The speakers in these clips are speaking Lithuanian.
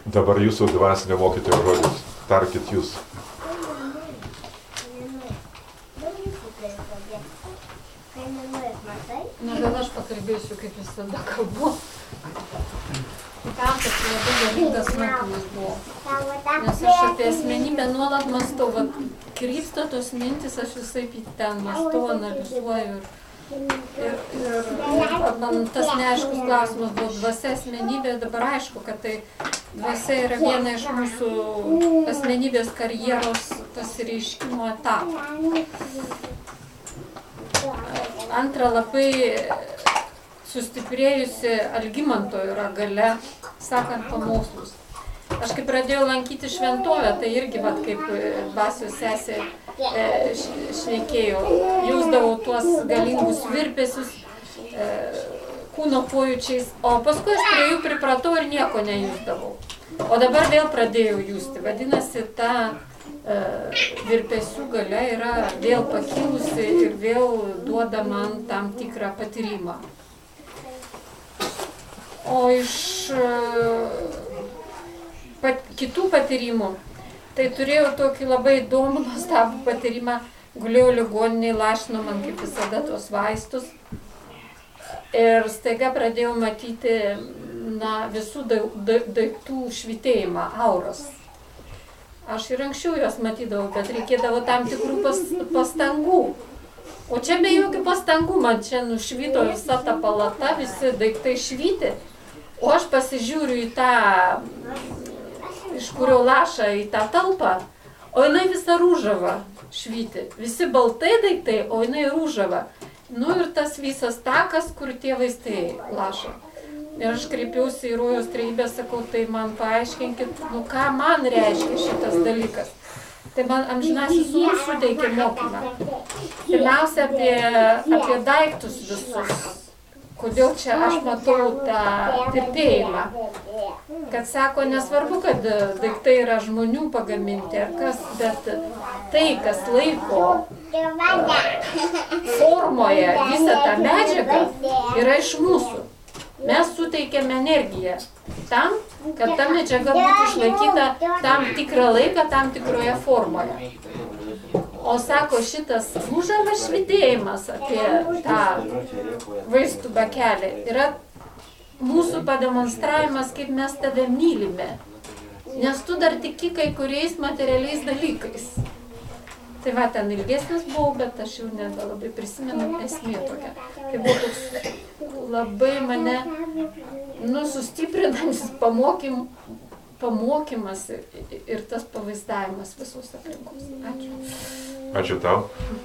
Dabar jūsų dvasinio mokytojo žodis. Tarkit jūs. Na, gal aš pakalbėsiu, kaip visada kalbu. Tam, kad tai labai galingas mokymas buvo. Nes aš apie asmenybę nuolat mąstau, krypsta tos mintis, aš visai ten mąstau, analizuoju. Ir man tas neaiškus klausimas buvo dvasia asmenybė, dabar aišku, kad tai dvasia yra viena iš mūsų asmenybės karjeros pasireiškimo etapų. Antra, labai sustiprėjusi Algimanto yra galia, sakant pamokslus. Aš kai pradėjau lankyti šventovę, tai irgi, kaip dvasios sesė šnekėjo, jausdavau tuos galingus virpesius kūno pojūčiais, o paskui aš prie jų pripratau ir nieko nejusdavau. O dabar vėl pradėjau justi. Vadinasi, ta virpesių galia yra vėl pakilusi ir vėl duoda man tam tikrą patyrimą. O iš kitų patyrimų, tai turėjau tokį labai įdomų, nuostabų patyrimą, gulėjau ligoninėje, lašino man kaip visada tos vaistus ir staiga pradėjau matyti visų daiktų švytėjimą, auros. Aš ir anksčiau juos matydavau, bet reikėdavo tam tikrų pastangų. O čia be jokių pastangų, man čia nušvyto visa ta palata, visi daiktai švyti. O aš pasižiūriu į tą, iš kurio laša į tą talpą, o jinai visa rūžava švyti. Visi baltai daiktai, o jinai rūžava. Ir tas visas takas, kur tie vaistai laša. Ir aš kreipiausi į Rojaus Trejybę, sakau, tai man paaiškinkit, ką man reiškia šitas dalykas. Tai man amžinasis sūnus suteikė mokymą. Pirmiausia, apie daiktus visus. Kodėl čia aš matau tą tirpėjimą. Kad sako, nesvarbu, kad daiktai yra žmonių pagaminti ar kas, bet tai, kas laiko formoje visą tą medžiagą, yra iš mūsų. Mes suteikiame energiją tam, kad ta medžiaga būtų išlaikyta tam tikrą laiką, tam tikroje formoje. O sako, šitas rūžavas švytėjimas apie tą vaistų bakelį yra mūsų pademonstravimas, kaip mes tave mylime. Nes tu dar tiki kai kuriais materialiais dalykais. Tai ten ilgesnis buvau, bet aš jau nebelabai prisimenu esmė tokia. Tai buvo toks labai mane sustiprinantis pamokymas ir tas pavaizdavimas visos aplinkos. Ačiū. Ačiū tau.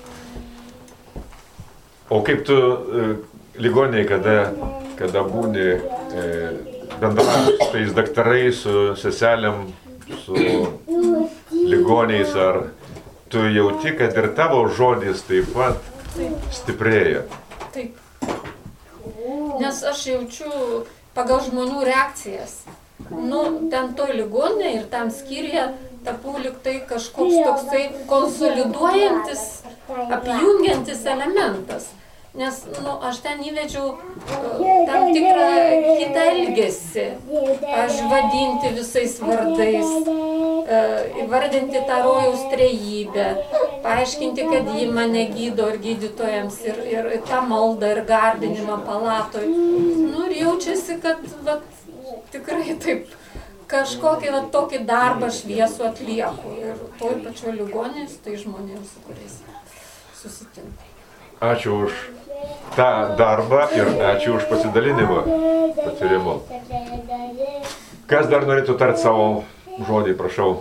O kaip tu ligoninėje, kada būni bendrauji su tais daktarais, su seselėm, su ligoniais, ar tu jauti, kad ir tavo žodis taip pat stiprėja? Taip. Nes aš jaučiu pagal žmonių reakcijas. Ten toj ligoninėje ir tam skyriuje tapau lyg tai kažkoks toksai konsoliduojantis, apjungiantis elementas. Nes aš ten įvedžiau tam tikrą kitą elgesį. Aš vadinti visais vardais, įvardinti tą Rojaus Trejybę, paaiškinti, kad ji mane gydo ir gydytojams, ir tą maldą, ir garbinimą palatoj. Ir jaučiasi, kad tikrai taip kažkokį tokį darbą šviesų atlieku. Ir toj pačioj ligoninėje su tai žmonėms, su kuriais susitinku. Ačiū už tą darbą ir ačiū už pasidalinimą patyrimu. Kas dar norėtų tarti savo žodį, prašau?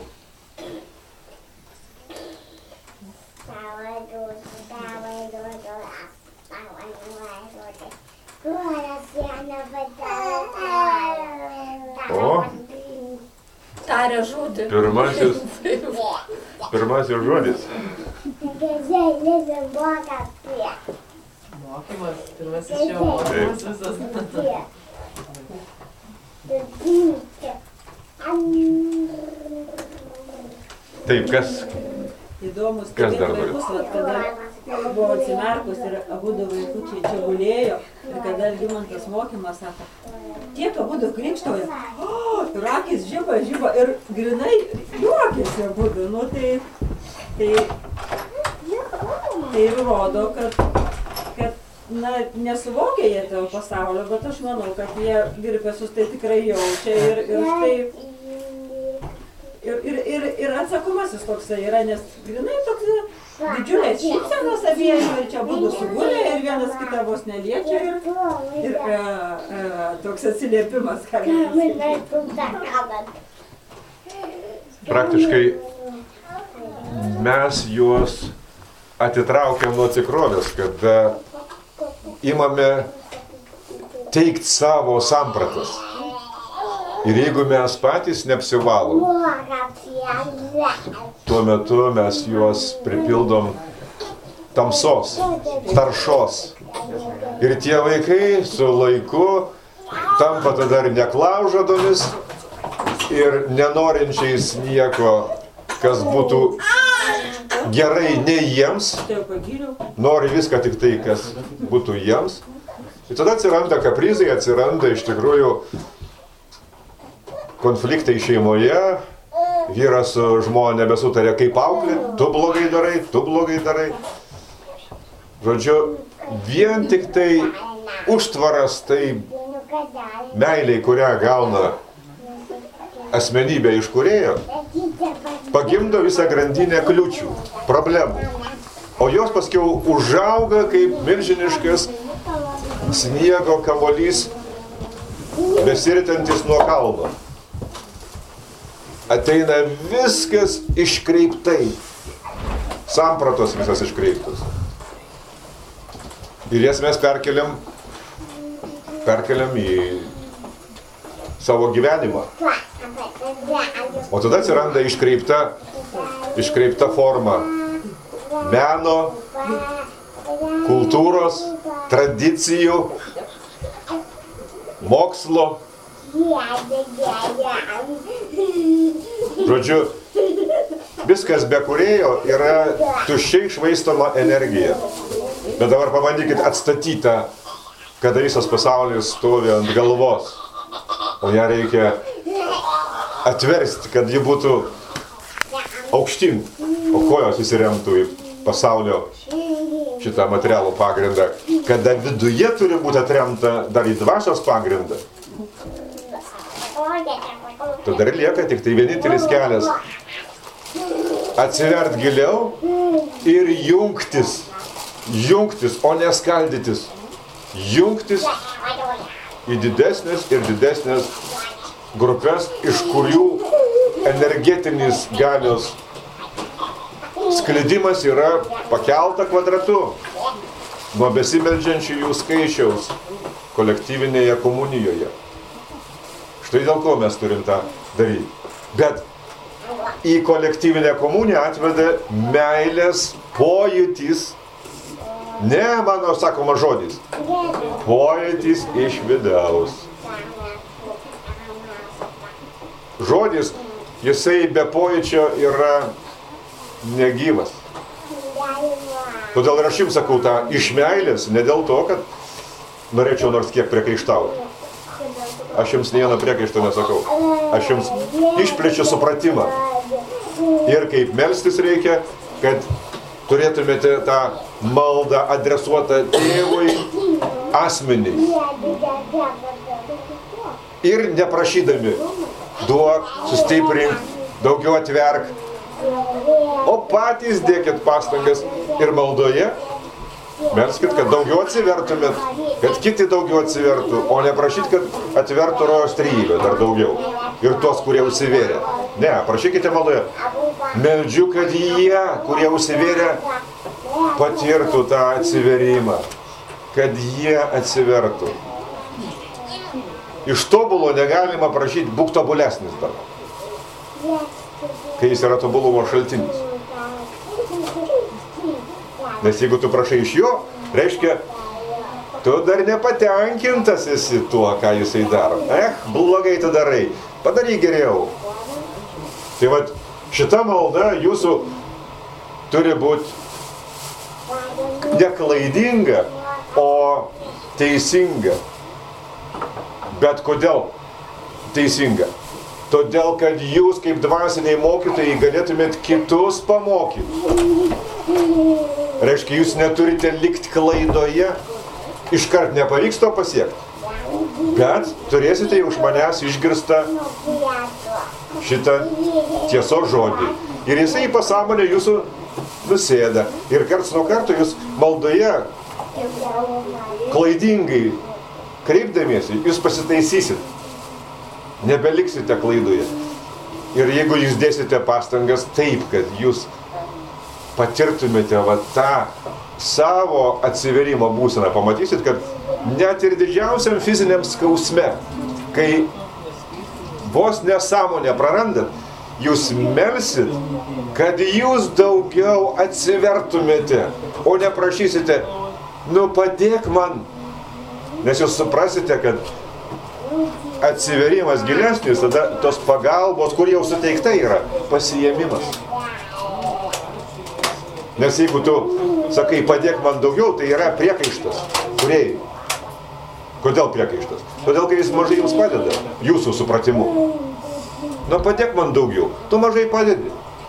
O? Taria žodį. Pirmasis žodis. Mokymas, pirmasis jau mokymas visas. Taip, kas Įdomus, dar vaikus, kada buvo atsimerkus ir abudu vaikučiai čia gulėjo ir kada Algimantas mokymas sako, tiek abudu krikštauja, ir akis žiba ir grinai juokėsi abudu. Nu, tai rodo, kad na, nesuvokia jie to pasaulio, bet aš manau, kad jie virpesius tai tikrai jaučia ir atsakomasis toksai yra, nes grinai toks didžiulės šypsenos abiejų ir čia abudu sugulė ir vienas kitą vos neliečia ir toks atsiliepimas. Praktiškai mes juos atitraukiam nuo tikrovės, kada imame teikti savo sampratas. Ir jeigu mes patys neapsivalom, tuo metu mes juos pripildom tamsos, taršos. Ir tie vaikai su laiku tampa tada ir neklaužadomis ir nenorinčiais nieko, kas būtų gerai ne jiems, nori viską tik tai, kas būtų jiems. Ir tada atsiranda kaprizai, atsiranda iš tikrųjų konfliktai šeimoje, vyras su žmona nebesutarė kaip auklėti, tu blogai darai. Žodžiu, vien tik tai užtvaras tai meiliai, kurią gauna asmenybė iš kūrėjo, pagimdo visą grandinę kliūčių, problemų. O jos paskiau užauga kaip milžiniškas sniego kamuolys, besiritantis nuo kalno. Ateina viskas iškreiptai, sampratos visas iškreiptos. Ir jas mes perkeliam į savo gyvenimą. O tada atsiranda iškreipta forma meno, kultūros, tradicijų, mokslo. Žodžiu, viskas be kūrėjo yra tuščiai švaistoma energija. Bet dabar pabandykit atstatyti, kada visas pasaulis stovi ant galvos. O ją reikia atversti, kad ji būtų aukštyn, o kojos įsiremtų į pasaulio šitą materialų pagrindą. Kada viduje turi būti atremta dar į dvasios pagrindą. Tada ir lieka tik tai vienintelis kelias atsivert giliau ir jungtis, o ne skaldytis. Jungtis į didesnės ir didesnės grupės, iš kurių energetinis galios sklidimas yra pakelta kvadratu nuo besimeldžiančiųjų skaičiaus kolektyvinėje komunijoje. Štai dėl ko mes turim tą daryti. Bet į kolektyvinę komuniją atveda meilės pojūtis, ne mano sakoma žodis, pojūtis iš vidaus. Žodis, jisai be pojūčio yra negyvas. Todėl ir aš jums sakau tą iš meilės, ne dėl to, kad norėčiau nors kiek priekaištauti. Aš jums nei vieno priekaišto nesakau. Aš jums išplečiu supratimą. Ir kaip melstis reikia, kad turėtumėte tą maldą adresuotą tėvui asmeniui. Ir neprašydami duok, sustiprink, daugiau atverk. O patys dėkit pastangas ir maldoje. Melskit, kad daugiau atsivertumėt, kad kiti daugiau atsivertų, o neprašyt, kad atvertų rojos trejybę dar daugiau. Ir tos, kurie užsivėrė. Ne, prašykite maldoje. Meldžiu, kad jie, kurie užsivėrė, patirtų tą atsiverimą. Kad jie atsivertų. Iš tobulo negalima prašyti, būk tobulesnis dar. Kai jis yra tobulumo šaltinis. Nes jeigu tu prašai iš jo, reiškia, tu dar nepatenkintas esi tuo, ką jisai daro. Blogai tu darai, padaryk geriau. Tai vat, šita malda jūsų turi būti neklaidinga, o teisinga. Bet kodėl teisinga? Todėl, kad jūs kaip dvasiniai mokytojai galėtumėt kitus pamokyti. Reiškia, jūs neturite likti klaidoje, iškart nepavyks to pasiekti. Bet turėsite iš manęs išgirstą šitą tiesos žodį. Ir jisai į pasąmonę jūsų nusėda. Ir karts nuo karto jūs maldoje klaidingai kreipdamiesi, jūs pasitaisysit. Nebeliksite klaidoje. Ir jeigu jūs dėsite pastangas taip, kad jūs patirtumėte va tą savo atsiverimo būseną, pamatysit, kad net ir didžiausiam fiziniam skausme, kai vos nesąmonę prarandat, jūs melsit, kad jūs daugiau atsivertumėte, o neprašysite, nu padėk man. Nes jūs suprasite, kad atsiverimas gilesnis, tada tos pagalbos, kur jau suteikta yra, pasiėmimas. Nes jeigu tu sakai, padėk man daugiau, tai yra priekaištas. Kūrėjai. Kodėl priekaištas? Todėl, kad jis mažai jums padeda, jūsų supratimu. Nu, padėk man daugiau, tu mažai padedi.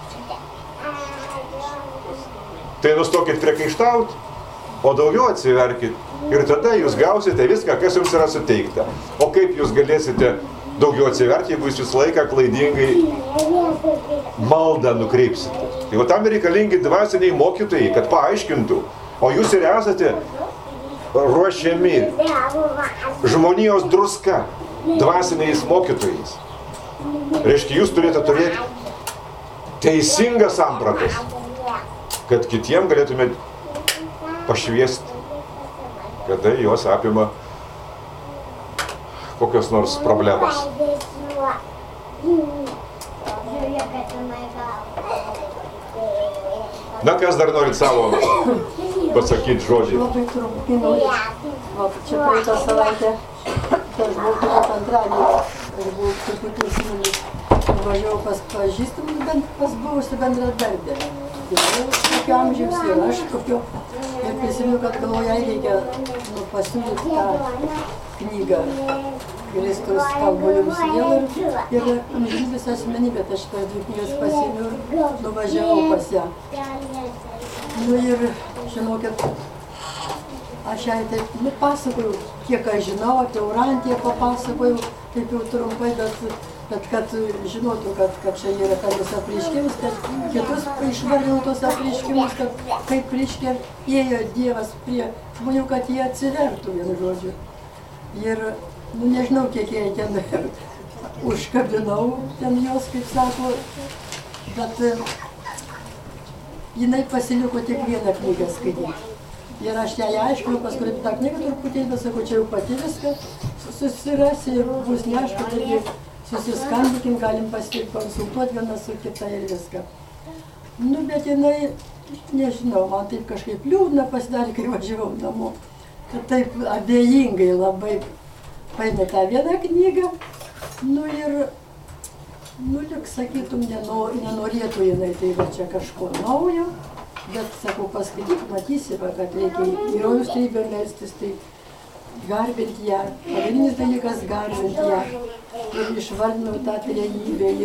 Tai nustokit priekaištauti, o daugiau atsiverkit. Ir tada jūs gausite viską, kas jums yra suteikta. O kaip jūs galėsite daugiau atsiverti, jeigu jūs visą laiką klaidingai maldą nukreipsite. Tai va tam reikalingi dvasiniai mokytojai, kad paaiškintų. O jūs ir esate ruošiami žmonijos druska, dvasiniais mokytojais. Reiškia, jūs turite turėti teisingas sampratas, kad kitiem galėtumėte pašviesti, kada juos apima kokios nors problemos. Na, kas dar norit savo pasakyti žodžiai? Labai trumpai norėčiau. Čia praeitą savaitę, aš buvau antradienį, ir buvau truputį įsiminus. Važiavau pas pažįstamus, bent pas buvusi bendradarbė. Kokio amžiaus ir aš kokio. Ir prisimenu, kad galvoju, jai reikia pasiūlyti tą knygą. Kristus kalba jums vėl ir amžinybės asmenybė, tai šitas dvi knygas pasiėmiau ir nuvažiavau pas ją. Nu ir, žinokit, aš jai taip pasakoju, kiek aš žinau, apie Urantiją papasakojau, taip jau trumpai, bet kad žinotų, kad čia yra tas apreiškimas, kad kitus išvardinau tos apreiškimus, kad kaip reiškia ėjo Dievas prie žmonių, kad jie atsivertų, vienu žodžiu. Ir nu, nežinau, kiek jie ten užkabinau, ten jos, kaip sako, bet jinai pasiliko tik vieną knygą skaityti. Ir aš ją aiškinu, paskui tą knygą truputėlį, bet sakau, čia jau pati viską susirasi ir bus neaišku, taigi susiskambikim, galim pasikonsultuoti vieną su kita ir viską. Nu, bet jinai, nežinau, man taip kažkaip liūdna pasidarė, kai važiavau namo. Kad taip abejingai labai paėmė tą vieną knygą, nu ir, lyg sakytum, nenorėtų jinai, tai va čia kažko naujo, bet, sakau, paskaityk, matysi, va, kad reikia į rojus trybę melstis, tai garbinti ją, pagrindinis dalykas garbinti ją, ir išvardinau tą trejybę,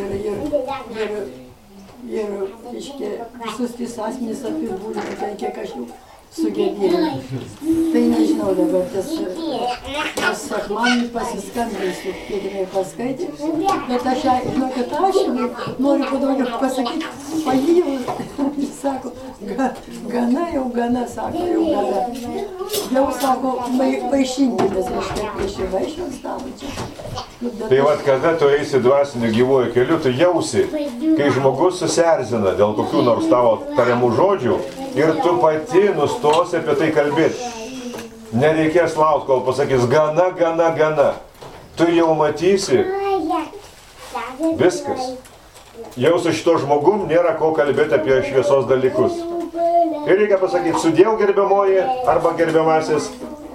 ir visus tris asmenys apibūdinau, tai kiek aš jau sugebėjau. Tai nežinau dabar, tas sekmanį pasiskambinsiu, kiek jinai paskaitė, bet aš ją, žinokit, aš noriu padaugiau pasakyti, pajėjau, jis sako, gana, sako, jau gana. Jau sako, vaišinkimės, reiškia, prieš įvaišę stalo čia. Tai vat, kada tu eisi dvasiniu gyvuoju keliu, tu jausi, kai žmogus susierzina dėl kokių nors tavo tariamų žodžių ir tu pati nustosi apie tai kalbėti. Nereikės laukti, kol pasakys gana. Tu jau matysi viskas. Jau su šito žmogum nėra ko kalbėti apie šviesos dalykus. Ir reikia pasakyti, sudėjau gerbiamoji arba gerbiamasis.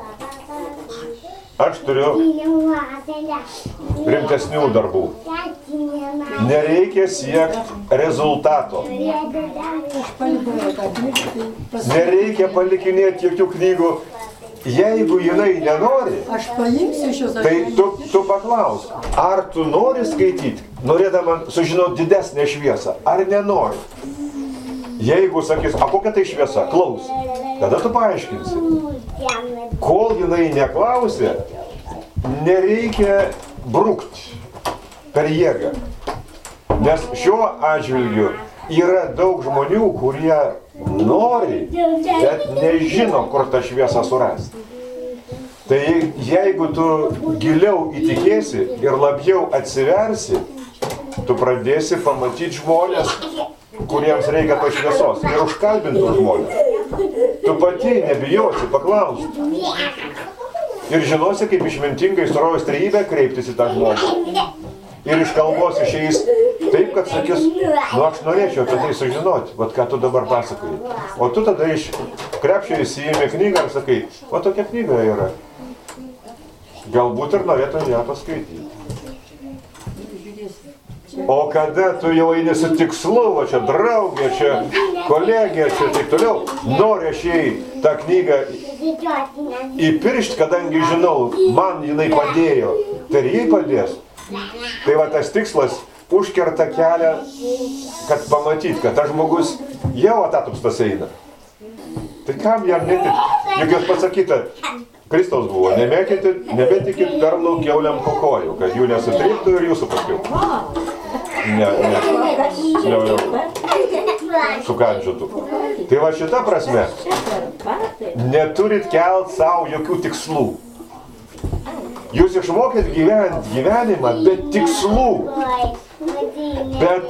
Aš turiu rimtesnių darbų. Nereikia siekti rezultato. Nereikia palikinėti jokių knygų. jeigu jinai nenori, Aš paimsiu iš jos, tai tu paklausk, ar tu nori skaityti, norėdama sužinoti didesnę šviesą, ar nenori. Jeigu sakys, a kokia tai šviesa, klaus, tada tu paaiškinsi. Kol jinai neklausė, nereikia brukti per jėgą. Nes šiuo atžvilgiu yra daug žmonių, kurie nori, bet nežino, kur tą šviesą surasti. Tai jeigu tu giliau įtikėsi ir labiau atsiversi, tu pradėsi pamatyti žmonės, kuriems reikia tos šviesos ir užkalbintų žmonės. Tu pati nebijosi paklausti. Ir žinosi, kaip išmintingai su rojaus trejybe kreiptis į tą žmogų. Ir iš kalbos išeis taip, kad sakys, nu aš norėčiau apie tai sužinoti, vat ką tu dabar pasakai. O tu tada iš krepšio įsiėmė knygą ir sakai, o tokia knyga yra. Galbūt ir norėtum ją paskaityti. O kada tu jau eini su tikslu, va čia draugė, čia kolegė, čia taip toliau, nori aš jai tą knygą įpiršti, kadangi žinau, man jinai padėjo, tai ir jai padės. Tai va tas tikslas užkerta kelią, kad pamatyt, kad tas žmogus jau atatupstas eina. Tai kam jam netik? Juk jūs pasakyta, Kristaus buvo, nebetikit perlų kiauliam kokojų, kad jų nesutryptų ir jūsų paskiau. Jau sukandžiotų. Tai va šita prasme, neturit kelt savo jokių tikslų. Jūs išmokėt gyventi gyvenimą be tikslų. Bet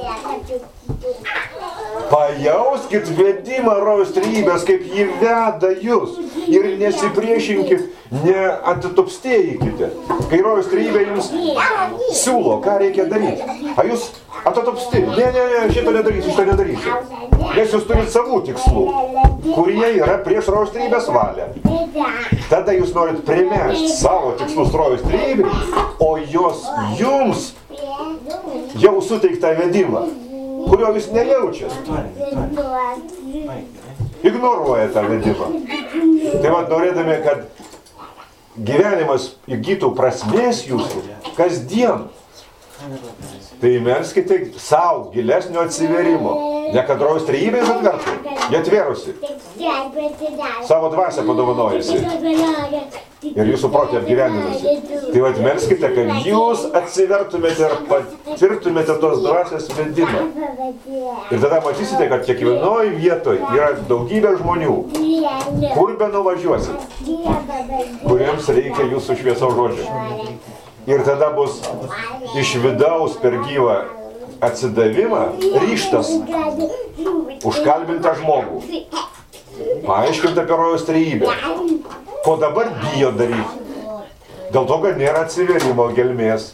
pajauskit vedimą rojaus trejybės, kaip jį veda jūs. Ir nesipriešinkit, neatitupstėjikite. Kai rojaus trejybė jums siūlo, ką reikia daryti. A jūs atitupsti? Ne, šito nedarysiu. Nes jūs turit savų tikslų, kurie yra prieš rojaus trejybės valią. Tada jūs norit primesti savo tikslus rojaus trejybei, o jos jums jau suteiktą vedimą, kurio jūs nejaučiat. Ignoruoja tą vedimą. Tai va, norėdami, kad gyvenimas įgytų prasmės jūsų kasdien, tai melskite savo gilesnio atsiverimo. Ne kad rojaus trejybės atvertų, jie atvėrusi. Savo dvasią padovanojusi. Ir jūsų protė apgyvenimusi. Tai va, melskite, kad jūs atsivertumėte ir patirtumėte tos dvasios vedimą. Ir tada matysite, kad kiekvienoj vietoj yra daugybė žmonių, kur be nuvažiuosit, kuriems reikia jūsų šviesos žodžio. Ir tada bus iš vidaus per gyvą atsidavimą ryžtas užkalbintą žmogų, paaiškinti apie rojaus trejybę, ko dabar bijo daryti, dėl to, kad nėra atsiverimo gelmės.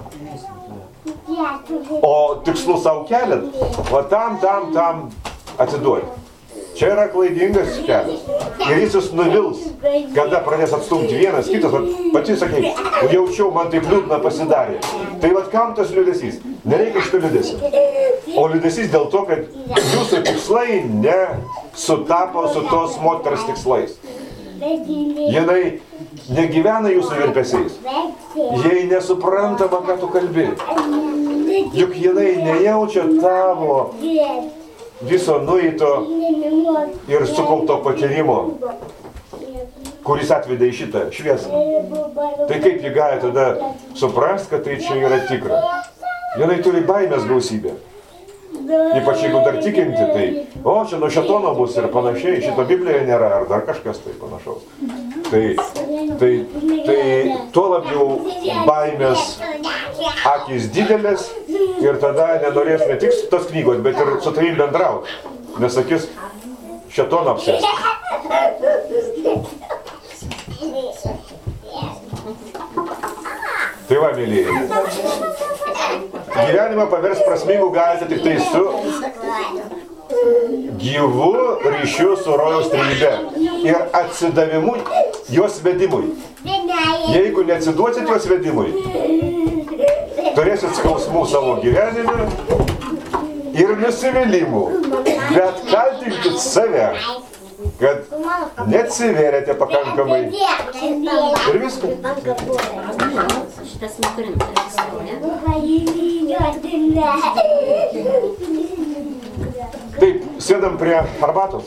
O tikslų savo keliat, o tam atiduoti. Čia yra klaidingas kelias. Ir jis jūs nuvils, kada pradės atstumti vienas, kitas, pati sakai, jaučiau, man taip liūdna pasidarė. Tai vat kam tas liūdesys? Nereikia šito liūdesio. O liūdesys dėl to, kad jūsų tikslai nesutapo su tos moters tikslais. Jinai negyvena jūsų virpesiais. Jai nesuprantama, ką tu kalbi. Juk jinai nejaučia tavo viso nueito ir sukaupto patyrimo, kuris atvedė į šitą šviesą. Tai kaip ji gali tada suprast, kad tai čia yra tikra? Jinai turi baimės gausybę. Ypač jeigu dar tikinti, tai o, čia nuo šėtono bus ir panašiai, šito Biblijoje nėra, ar dar kažkas tai panašaus. Tai tuo labiau baimės akys didelės ir tada nenorės ne tik su tos knygos, bet ir su tavim bendrauti. Nes sakys, šėtoną apsės. Tai va, mėlyje. Gyvenimą pavers prasmingu galite tik tai su gyvu ryšiu su rojaus trejybe ir atsidavimu jos vedimui. Jeigu neatsiduosit jos vedimui, turėsit skausmų savo gyvenime ir nusivylimų, bet kaltinkit save, kad neatsiverėte pakankamai ir viskas. Šitas nekrinta. Taip, sėdam prie arbatos.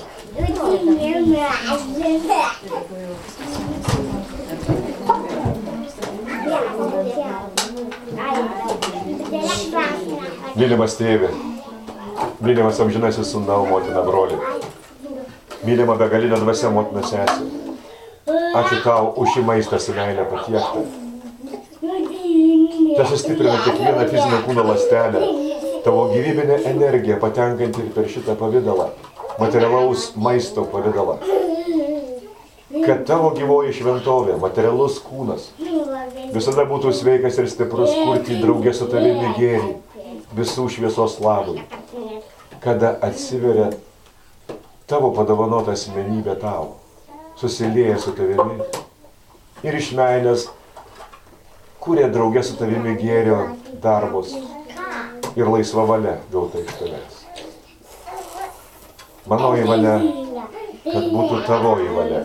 Mylimas tėvė, mylimas amžinasis sūnau, motina, broli, mylima begalinė dvasia, motina, sesė. Ačiū tau už šį maistą su meilė patiektą. Tas sustiprina kiekvieną fizinę kūno ląstelę, tavo gyvybinė energija patenkanti ir per šitą pavidalą, materialaus maisto pavidalą. Kad tavo gyvoji šventovė, materialus kūnas, visada būtų sveikas ir stiprus kurti draugė su tavimi gėrį, visų šviesos labui. Kada atsiveria tavo padovanota asmenybė tau, susilieja su tavimi ir iš meilės kūrė draugė su tavimi gėrio darbus ir laisva valia gauta iš tavęs. Manoji valia, kad būtų tavoji valia.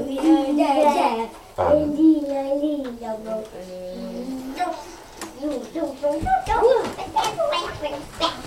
Amen.